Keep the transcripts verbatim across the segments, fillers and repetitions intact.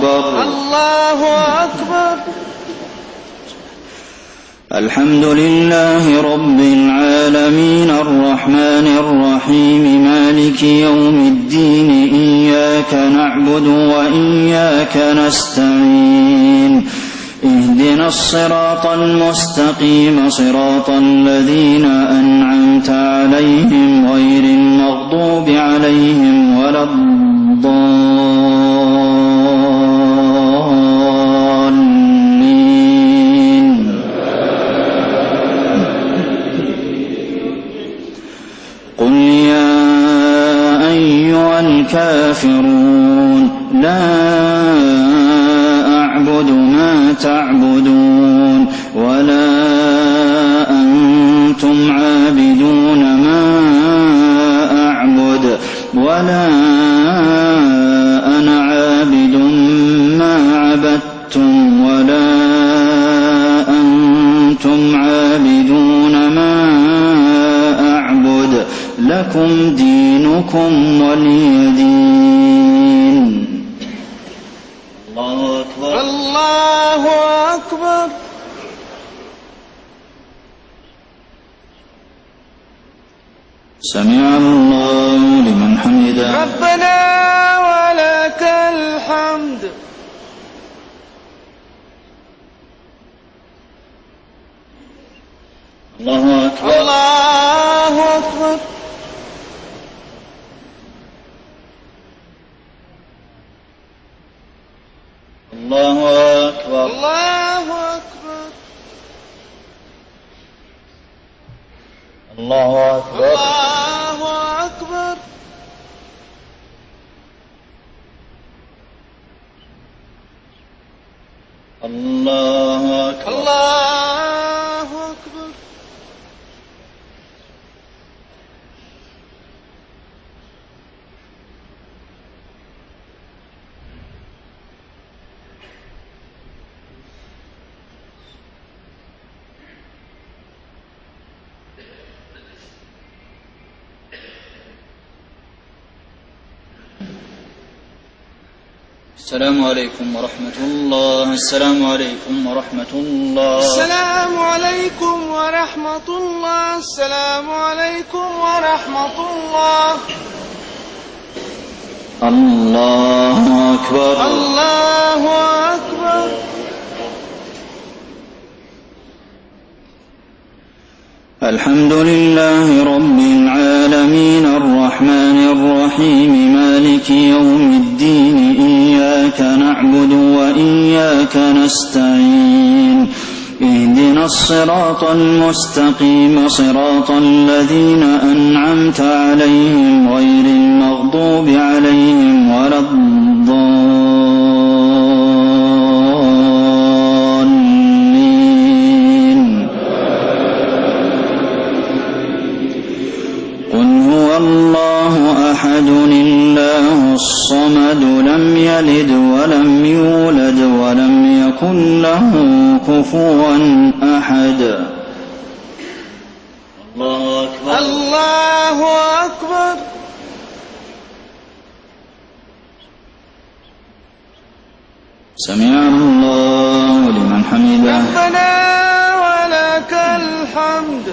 أكبر الله أكبر. الحمد لله رب العالمين الرحمن الرحيم مالك يوم الدين إياك نعبد وإياك نستعين اهدنا الصراط المستقيم صراط الذين أنعمت عليهم غير المغضوب عليهم ولا الضالين. قل يا أيها الكافرون لا أعبد ما تعبدون ولا أنتم عابدون ما أعبد ولا أنا عابد ما عبدتم ولا أنتم عابدون ما أعبد لكم دينكم ولي دين. الله أكبر الله أكبر. سمع الله لمن حمده. ربنا ولك الحمد. الله أكبر الله أكبر. الله أكبر الله أكبر. الله أكبر الله أكبر. الله أكبر. الله أكبر. السلام عليكم ورحمة الله. السلام عليكم ورحمة الله. السلام عليكم ورحمة الله. السلام عليكم ورحمة الله. الله أكبر الله أكبر. الحمد لله رب العالمين الرحمن الرحيم مالك يوم الدين إياك نعبد وإياك نستعين اهدنا الصراط المستقيم صراط الذين أنعمت عليهم غير المغضوب عليهم ولا الضالين. قل هو الله أحد الله الصمد لم يلد ولم يولد ولم يكن له كفوا أحد. الله أكبر الله أكبر. سمع الله لمن حمده. ربنا ولك الحمد.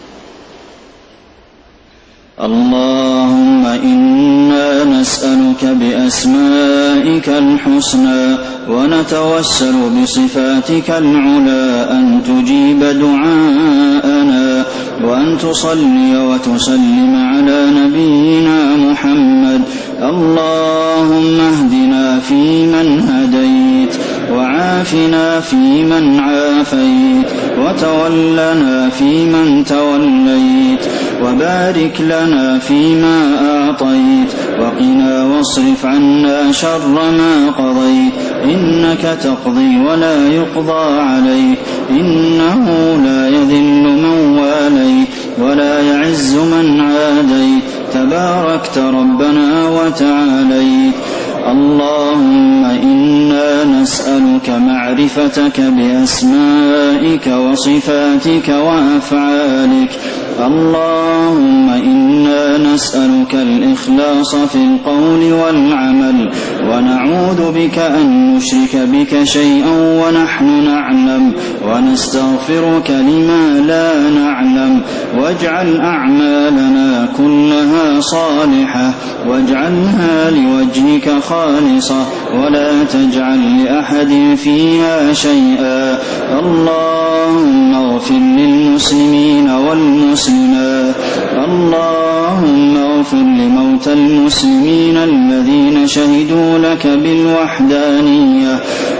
اللهم إنا نسألك بأسمائك الحسنى ونتوسل بصفاتك العلى أن تجيب دعاءنا وأن تصلي وتسلم على نبينا محمد. اللهم اهدنا فيمن هديت وعافنا فيمن عافيت وتولنا فيمن توليت وبارك لنا فيما أعطيت وقنا واصرف عنا شر ما قضيت إنك تقضي ولا يقضى عليك إنه لا يذل من واليت ولا يعز من عاديت تباركت ربنا وتعاليت. اللهم إنا نسألك معرفتك بأسمائك وصفاتك وأفعالك اللهم إنا نسألك الإخلاص في القول والعمل، ونعوذ بك أن نشرك بك شيئا ونحن نعلم، ونستغفرك لما لا نعلم. واجعل أعمالنا كلها صالحة، واجعلها لوجهك خالصة، ولا تجعل لأحد فيها شيئا. اللهم اغفر للمسلمين والمسلمات، اللهم اغفر لموتى المسلمين الذين شهدوا لك بالوحدانية.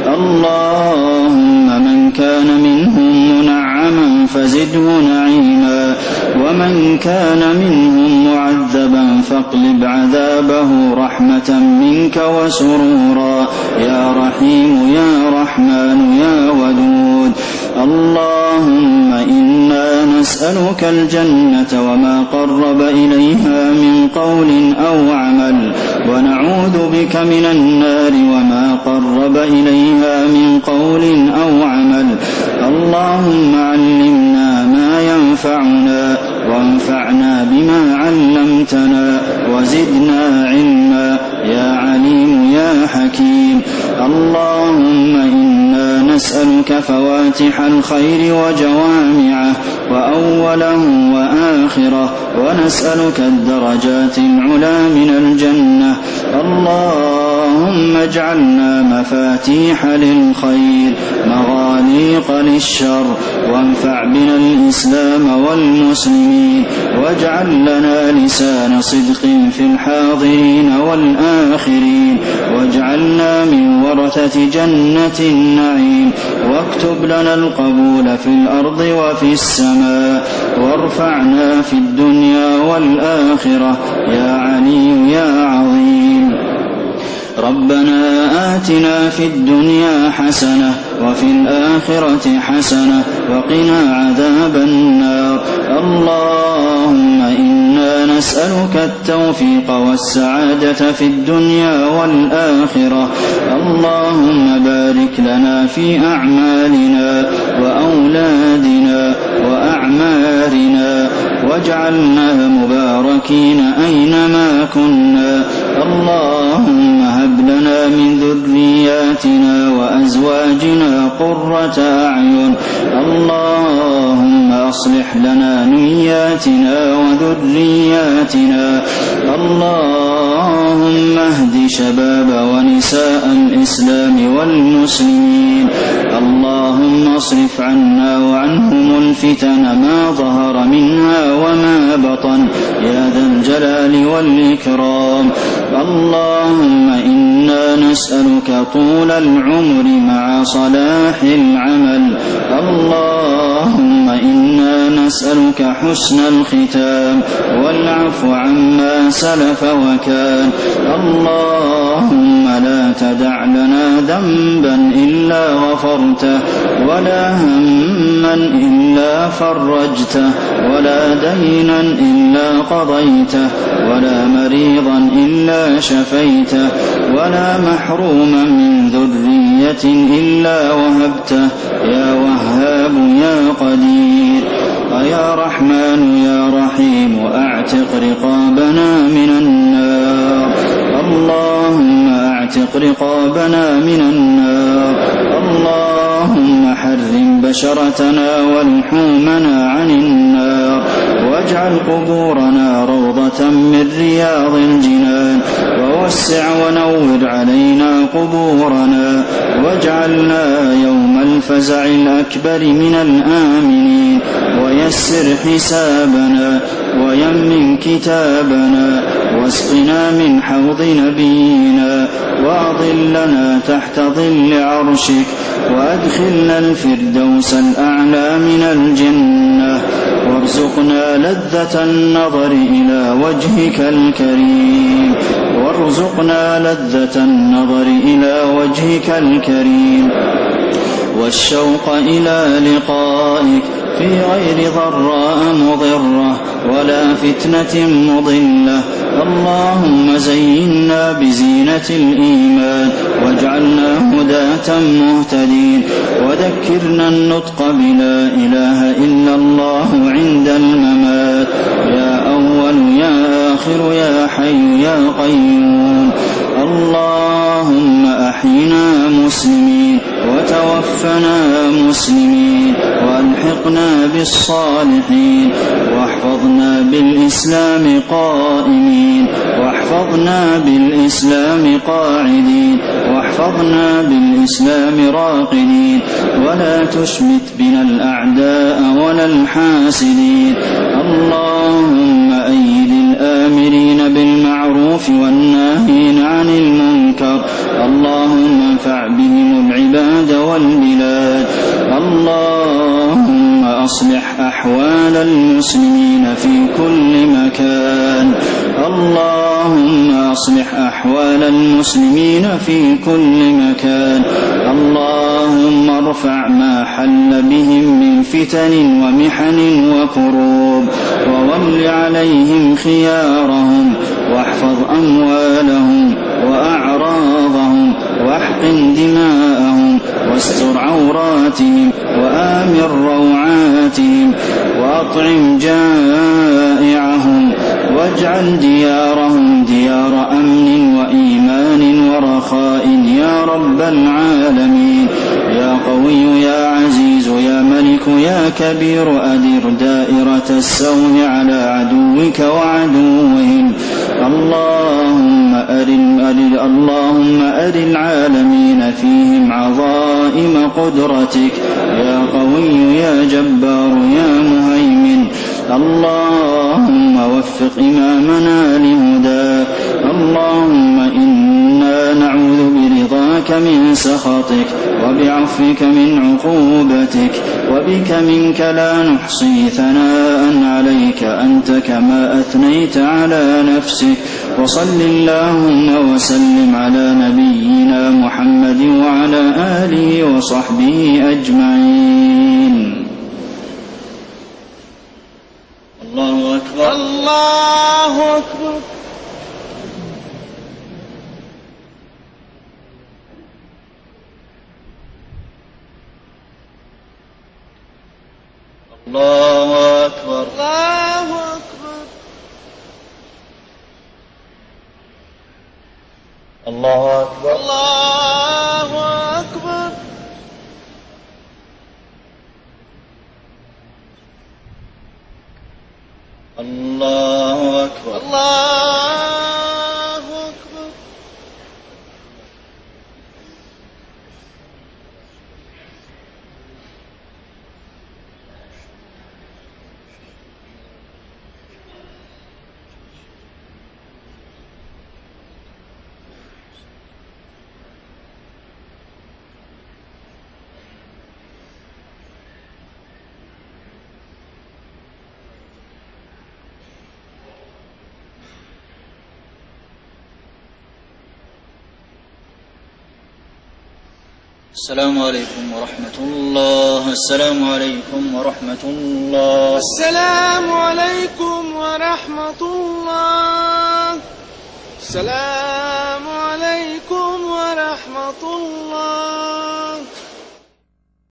اللهم من كان منهم منعما فزده نعيما، ومن كان منهم معذبا فاقلب عذابه رحمة منك وسرورا، يا رحيم يا رحمن يا ودود. اللهم إنا نسألك الجنة وما قرب إليها من قول أو عمل، ونعوذ بك من النار وما قرب إليها من قول أو عمل. اللهم علمنا ما ينفعنا، وانفعنا بما علمتنا، وزدنا علما، يا عليم يا حكيم. اللهم إنا نسألك فواتح الخير وجوامعه، وأوله وآخره، ونسألك الدرجات العلى من الجنة. اللهم اجعلنا مفاتيح للخير، مغاليق للشر، وانفع بنا الإسلام والمسلمين، واجعل لنا لسان صدق في الحاضرين والآخرين، واجعلنا من ورثة جنة النعيم، واكتب لنا القبول في الأرض وفي السماء، وارفعنا في الدنيا والآخرة، يا علي يا عظيم. ربنا آتنا في الدنيا حسنة، وفي الآخرة حسنة، وقنا عذاب النار. اللهم إنا نسألك التوفيق والسعادة في الدنيا والآخرة. اللهم بارك لنا في أعمالنا وأولادنا وأعمارنا، واجعلنا مباركين أينما كنا. اللهم هب لنا من ذرياتنا وأزواجنا قرة أعين. اللهم أصلح لنا نياتنا وذرياتنا. اللهم اهد شباب ونساء الإسلام والمسلمين. اللهم اصرف عنا وعنهم الفتن ما ظهر منها وما بطن، يا ذا الجلال والإكرام. اللهم إنا نسألك طول العمر مع صلاح العمل. اللهم إنا نسألك حسن الختام والعفو عما سلف وكان. اللهم لا تدع لنا ذنبا إلا غفرته، ولا هما إلا فرجته، ولا دينا إلا قضيته، ولا مريضا إلا شفيته، ولا محروما من ذرية إلا وهبته، يا وهاب يا قدير. يا رحمن يا رحيم أعتق رقابنا من النار. اللهم أعتق رقابنا من النار. اللهم حرم بشرتنا ولحومنا عن النار، واجعل قبورنا روضة من رياض الجنان، ووسع ونور علينا قبورنا، واجعلنا يوم الفزع الأكبر من الآمنين، ويسر حسابنا، ويمن كتابنا، واسقنا من حوض نبينا، وأظلنا تحت ظل عرشك، وأدخلنا الفردوس الأعلى من الجنة، وارزقنا لذة النظر إلى وجهك الكريم، وارزقنا لذة النظر إلى وجهك الكريم، والشوق إلى لقائك في غير ضراء مضرة ولا فتنة مضلة. اللهم زينا بزينة الإيمان، واجعلنا هداة هداة مهتدين، وذكرنا النطق بلا إله إلا الله عند الممات. يا أول يا آخر يا حي يا قيوم. اللهم أحينا مسلمين وتوفنا مسلمين وألحقنا بالصالحين، واحفظنا بالإسلام قائمين، واحفظنا بالإسلام قاعدين، واحفظنا بالإسلام راقدين، ولا تشمت بنا الأعداء ولا الحاسدين. اللهم أيد الآمرين بالمعروف والناهين عن المنكر. اللهم انفع بهم العباد والبلاد. اللهم أصلح أحوال المسلمين في كل مكان. اللهم أصلح أحوال المسلمين في كل مكان. اللهم ارفع ما حل بهم من فتن ومحن وكروب، وول عليهم خيارهم، واحفظ أموالهم وأعراضهم، واحقن دماءهم، واستر عوراتهم، وآمن روعاتهم، وأطعم جائعهم، واجعل ديارهم ديار أمن وإيمان ورخاء يا رب العالمين. يا قوي يا عزيز يا ملك يا كبير، أدر دائرة السوء على عدوك وعدوهم. اللهم أر اللهم أر العالمين فيهم عظائم قدرتك. يا قوي يا جبار يا مهيمن. اللهم وفق إمامنا لهداك. اللهم إنا نعوذ برضاك من سخطك، وبعفوك من عقوبتك، وبك منك لا نحصي ثناء عليك أنت كما أثنيت على نفسك. وصل اللهم وسلم على نبينا محمد وعلى آله وصحبه أجمعين. الله أكبر. الله أكبر. الله أكبر. الله أكبر. الله أكبر. الله أكبر. الله أكبر. الله أكبر. السلام عليكم ورحمة الله. السلام عليكم ورحمة الله. السلام عليكم ورحمة الله. السلام عليكم ورحمة الله.